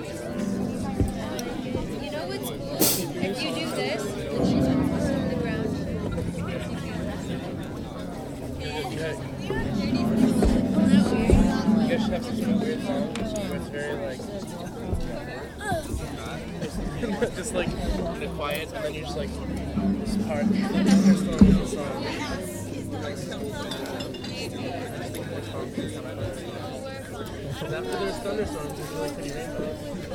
You know what's cool? If you do this, and she's on the ground. You guys should have such a weird song. It's very like just like in the quiet, and then you're just like this part. The song. And after there's thunderstorms, it's really pretty rainbow.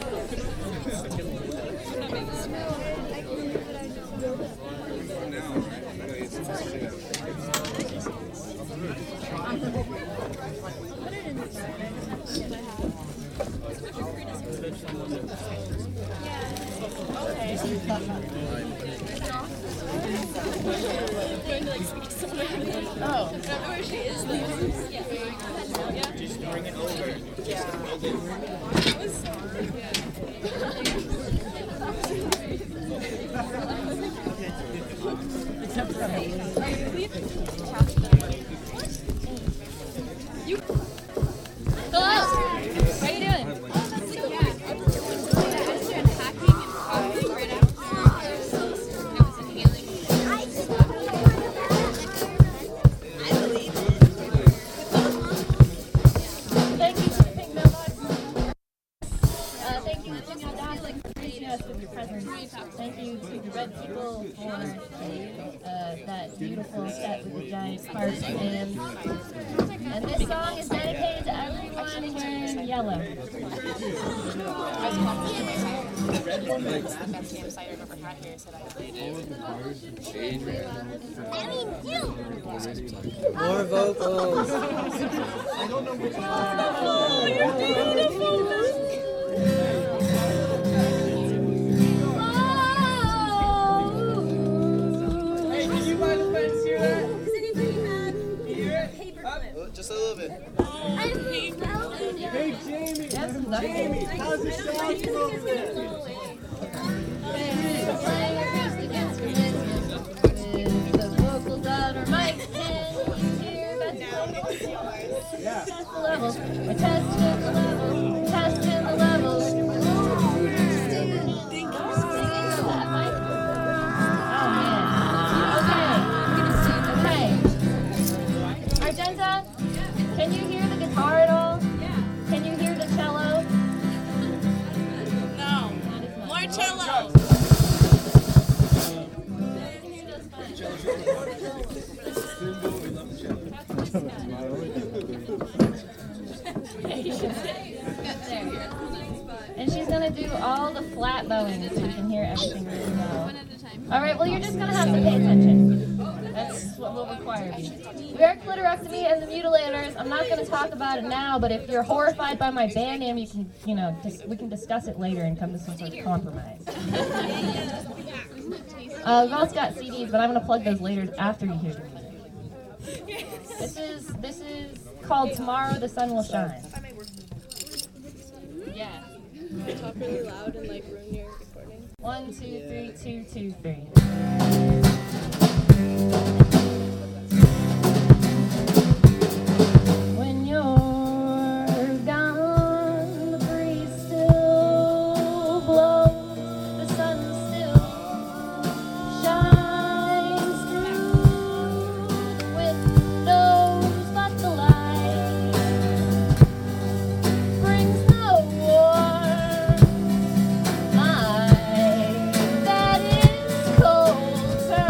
Oh, I don't know where she is. Just bring it over. Hello. How you doing? Thank you to the Pink Mailbox. Thank you to your dad for gracing us with your presence. Thank you to the Red People for that beautiful set with the giant heart. And this song is dedicated to everyone wearing yellow. More vocals. Oh, you're beautiful! Hey, can you mind if I hear that? Does anybody have a paperclip? Just a little bit. I have a paperclip. Hey, Jamie. That's Jamie. How's it sound over there? The vocals on our mic, can you hear Yeah. test the levels? We're testing the levels. Testing the levels. Singing to that mic. Oh man. Okay. Argenta, can you hear the guitar at all? Can you hear the cello? No. More cello. And she's gonna do all the flat bowing so you can hear everything really well. All right, well, you're just gonna have to pay attention. That's what will require of you. We are Clitorectomy and the Mutilators. I'm not gonna talk about it now, but if you're horrified by my band name, you can, we can discuss it later and come to some sort of compromise. We've also got CDs, but I'm gonna plug those later after you hear the music. This is called Tomorrow the Sun Will Shine. Yeah. Talk really loud and like ruin your recording. 1, 2, 3, 2, 2, 3. When you're gone, the breeze still blows, the sun still shines through the windows, but the light brings no warmth. My bed is cold.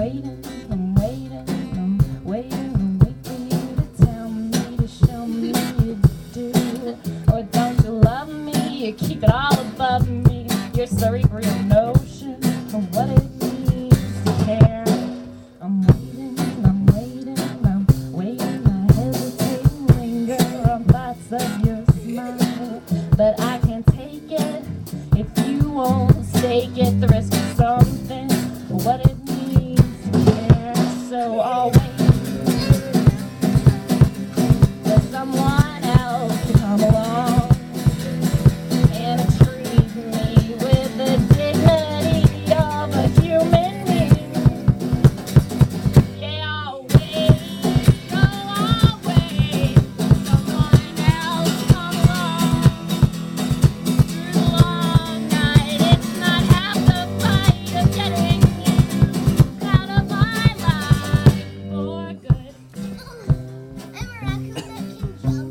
waiting, I'm waiting, I'm waiting, I'm waiting for you to tell me, to show me you do. Or don't you love me, you keep it all above me, your cerebral notion of what it means to care. I'm waiting, I'm waiting, I'm waiting, I hesitate and linger on thoughts of your smile, but I can't take it if you won't stake it, the risk of something, what it means to care. So I'll wait for someone else to come along and treat me with the dignity of a human being. Yeah, I'll wait, oh, I'll wait for someone else to come along. Through the long night, it's not half the fight of getting you out of my life for good. I'm a raccoon that can jump.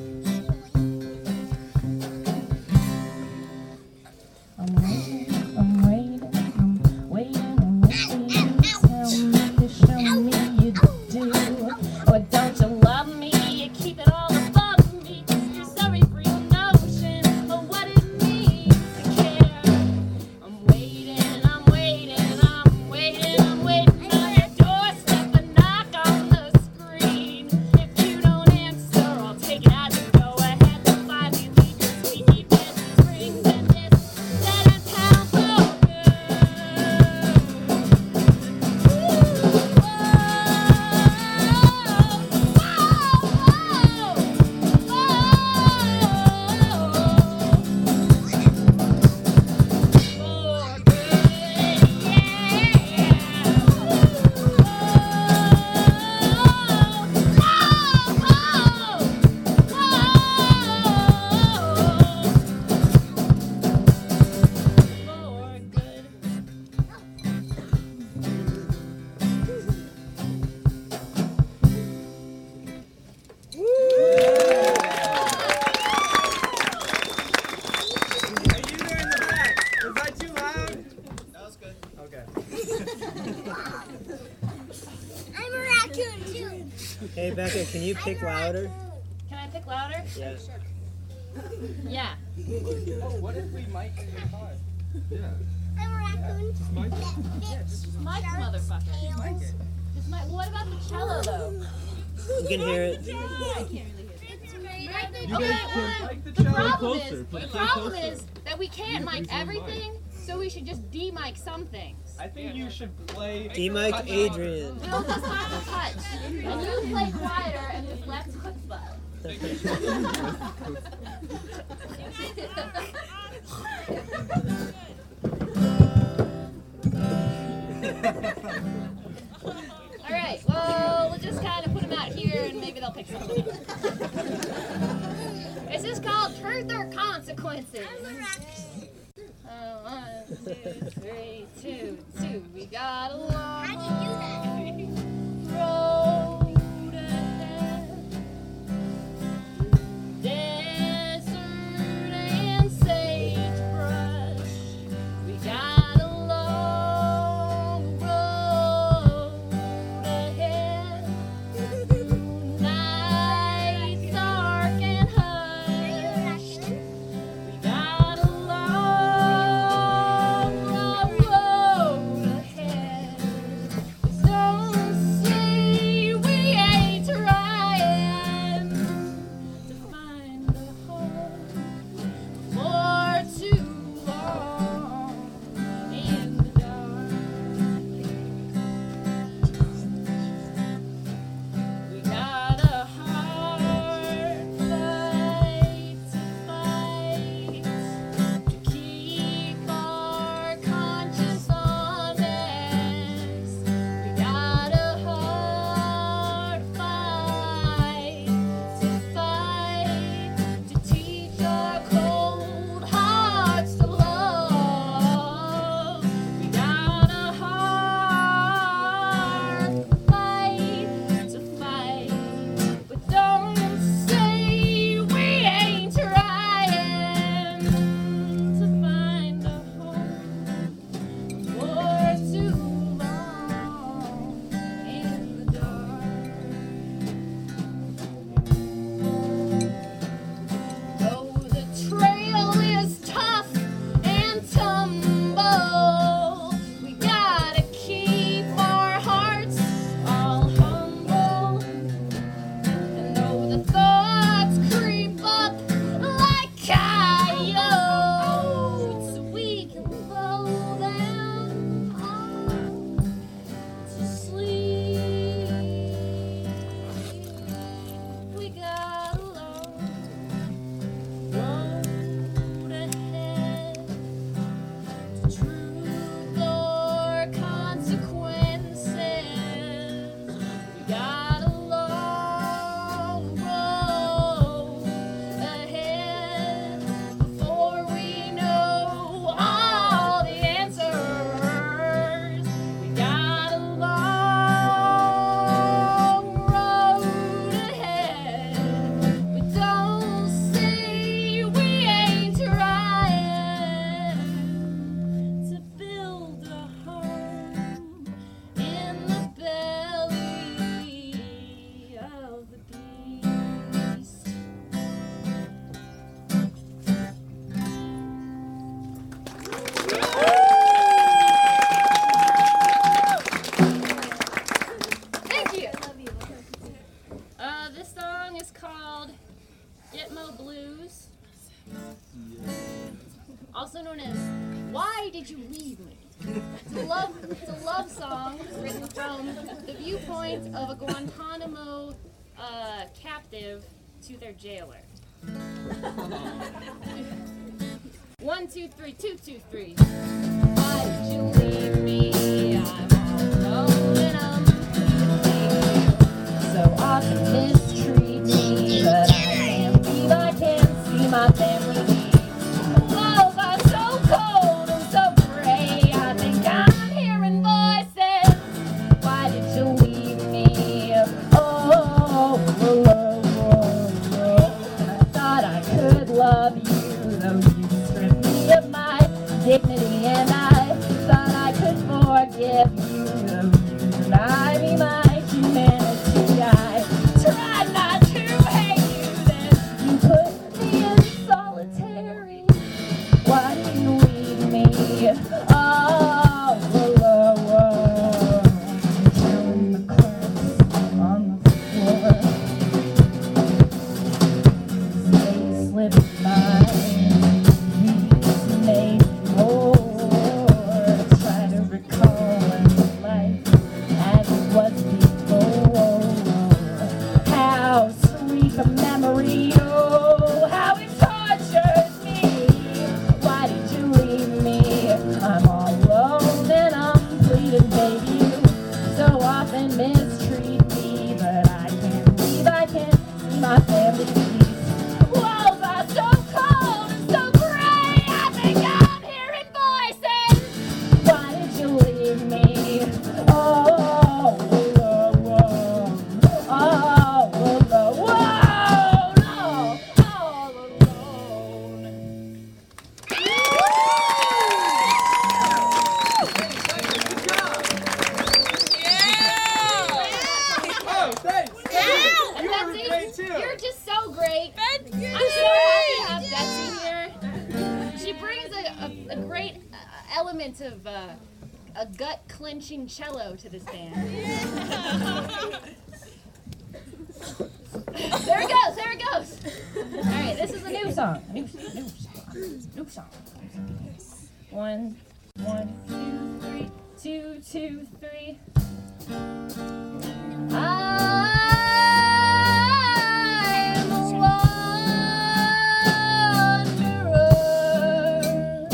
I'm waiting, I'm waiting, I'm waiting, I'm waiting for you to tell me, to show me you do. Or don't you love me, you keep it all above me, your cerebral notion of what it means to care. I'm waiting, I'm waiting, I'm waiting, I'm waiting on your doorstep, a knock on the screen. If you don't answer, I'll take it as a go ahead to finally leave your squeaky bed strings and this set of town for good. Hey, you there in the back. Was that too loud? That was good. Okay. I'm a raccoon too. Hey Becca, can you pick louder? Can I pick louder? Yes. Yeah. Oh, what if we mic in your car? I'm a raccoon. Mic it. Mike, motherfucker. Just Mike. What about the cello though? You can hear it. You Okay, guys can mic the the cello problem closer. is, the problem is that we can't mic everything, so we should just de-mic some things. I think you should play. D-Mike Adrian. We'll just have a touch, and you play quieter and just less chutzpah. All right, well, we'll just kind of put them out here, and maybe they'll pick something up. This is called Truth or Consequences. One, two, three, two, two. We got a long How'd you do that? road ahead. Desert and sagebrush. We got a long road ahead. Nights dark and hushed. We got a long road ahead. It's a love song written from the viewpoint of a Guantanamo captive to their jailer. 1, 2, 3, 2, 2, 3. Why did you leave me? I'm all alone and I'm so often mistreat me, but I can't believe I can't see my family leave. The walls are so cold and so gray. I think I'm hearing voices. Why did you leave me? Oh, I thought I could love you, though you stripped me of my dignity, and I thought I could forgive you, though you denied me my humanity. I tried not to hate you, then you put me in solitary. Why did you leave me? Oh, counting the cracks on the floor. They slipped by, made more. Try to recall life as it was before. How sweet the memory, oh, how it tortures me. Why did you leave me? I'm all alone and I'm bleeding, baby. You so often mistreat me, but I can't believe I can't see my family please. Walls are so cold and so gray. I think I'm hearing voices. Why did you leave me? Oh, no, all alone. Oh, thanks. You were Betsy, great too. you're just so great. I'm so happy to have Betsy here. She brings a great element of a gut-clenching cello to this band. There it goes, there it goes. All right, this is a new song. New song. 1, 2, 3, 2, 2, 3. I'm a wanderer.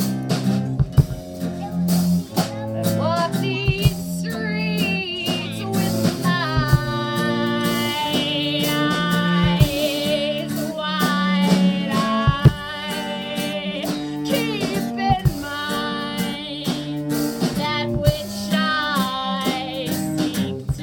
I walk these streets with my eyes wide. I keep in mind that which I seek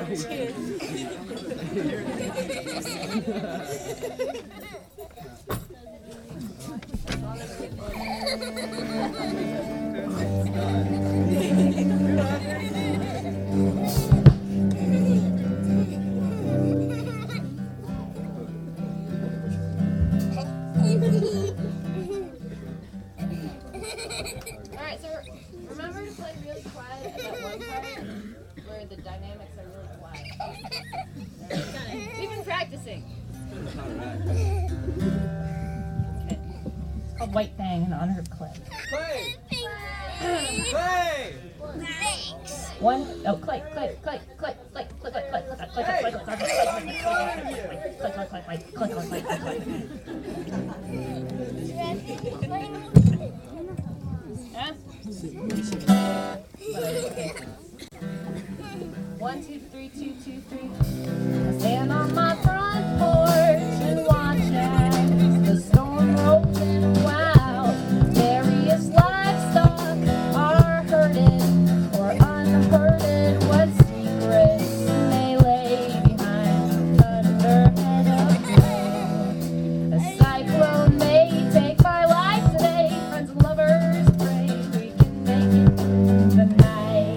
Alright, so remember to play really quiet at that one part where the dynamics are really quiet. We've been practicing. Okay. It's called White Fang in honor of Clay. Play! Play! One, oh, Clay, Clay, Clay, Clay, Clay, Clay, Clay, Clay, Clay, Clay, Clay, Clay, Clay, Clay, Clay, yeah? 1, 2, 3, 2, 2, 3. I stand on my front porch and watch as the storm rolls in wild. Various livestock are herded or unherded. What secrets may lay behind the thunderhead of doom? A cyclone may take my life today. Friends and lovers pray we can make it through the night.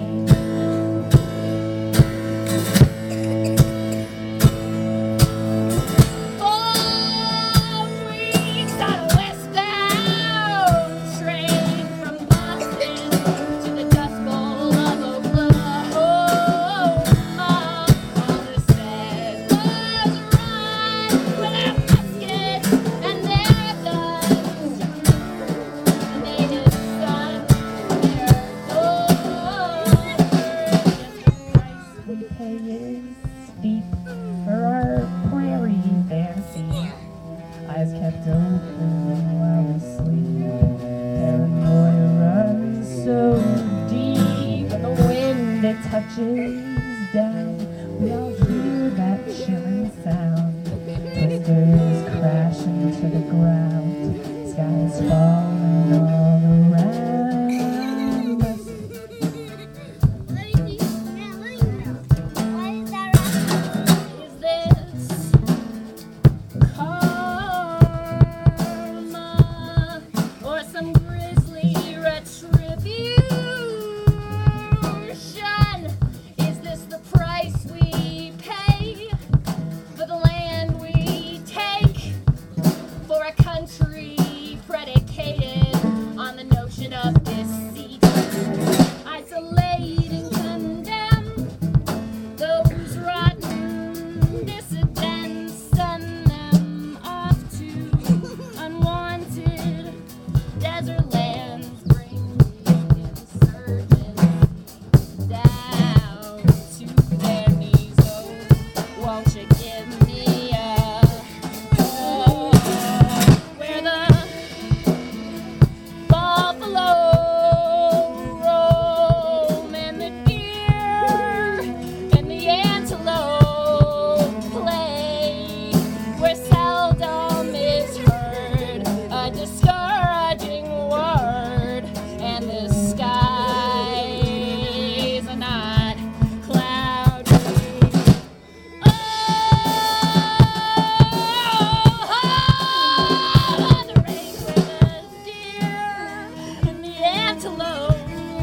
Eyes kept open while we sleep. Paranoia runs so deep. When the wind it touches down, we all hear that chilling sound. Blisters crashing to the ground. Skies falling all around us. Is this or some grisly retribution? Is this the price we pay for the land we take? For a country predicated on the notion of deceit, isolate and condemn those rotten dissidents, send them off to unwanted desert lands, bring the insurgents down to their knees. Oh, won't you give me a where the buffalo roam and the deer and the antelope play, where seldom is heard a discouraging word, and the skies are not cloudy. Oh, the rain where the deer and the antelope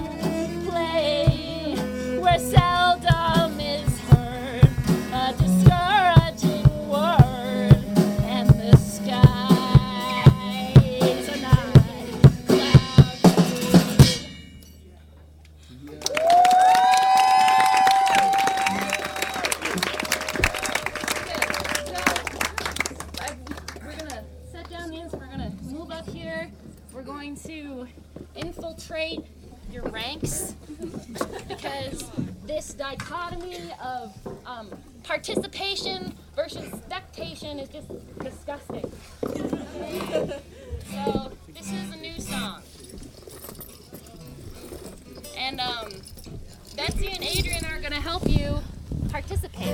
play, where seldom is heard a discouraging word, and the skies are not cloudy. We're gonna set down these, we're gonna move up here, we're going to infiltrate your ranks, because this dichotomy of participation versus spectation is just disgusting. So this is a new song, and Betsy and Adrian are gonna help you participate.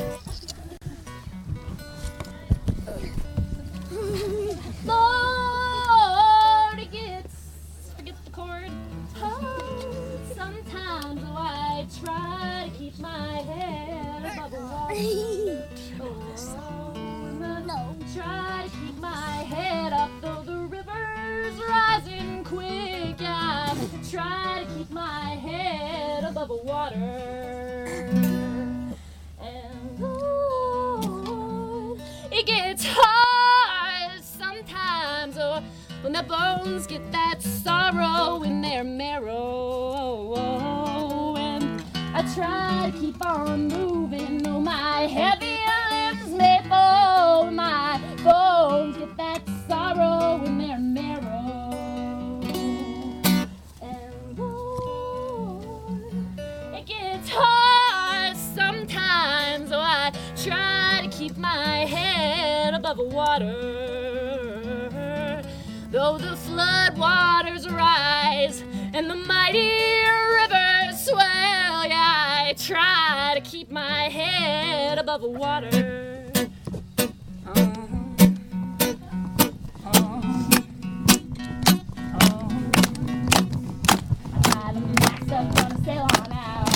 Lord, forget the chord. Oh, sometimes I try to keep my head above Try to keep my head up though the river's rising quick. I try to keep my head above the water. And Lord, it gets hard sometimes, or when the bones get that sorrow in their marrow. And I try to keep on moving, though my heavy limbs may fall. My bones get that sorrow in their marrow. And Lord, it gets hard sometimes, so I try to keep my head above the water. Though the flood waters rise and the mighty rivers swell, yeah, I try to keep my head above the water. Gonna sail on out.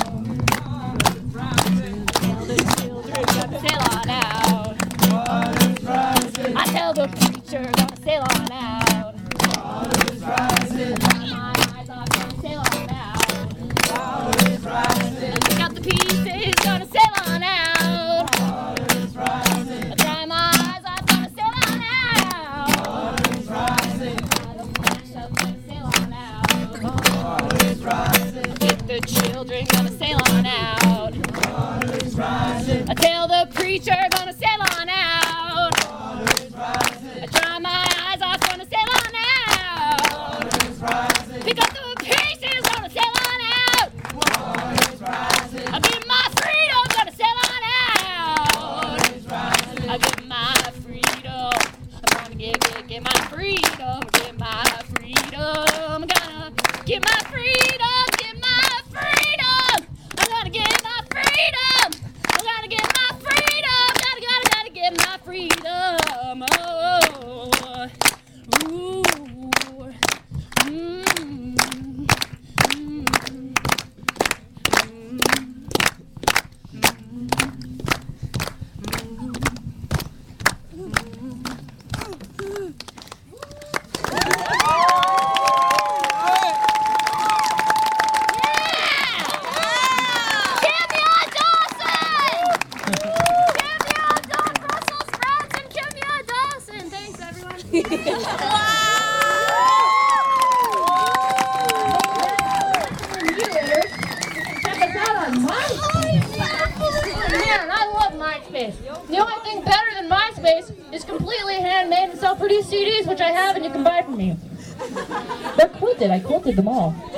Tell the children gonna sail on out. I tell the preacher gonna sail on out. My eyes off gonna sail on out. Pick up the pieces gonna sail on out. I dry my eyes off gonna sail on out. Gonna sail on out. The children gonna sail on out. I tell the preacher gonna sail on out. I dry my eyes off gonna sail on out. Pick up the pieces gonna sail on out. I give my freedom gonna sail on out. I give my freedom. I'm gonna get my freedom. Get my freedom. I'm gonna get my freedom. I'm gonna get my freedom. I'm gonna get my freedom. Gotta get my freedom. Oh, ooh, the only thing better than MySpace is completely handmade and self-produced CDs, which I have and you can buy from me. They're quilted. I quilted them all.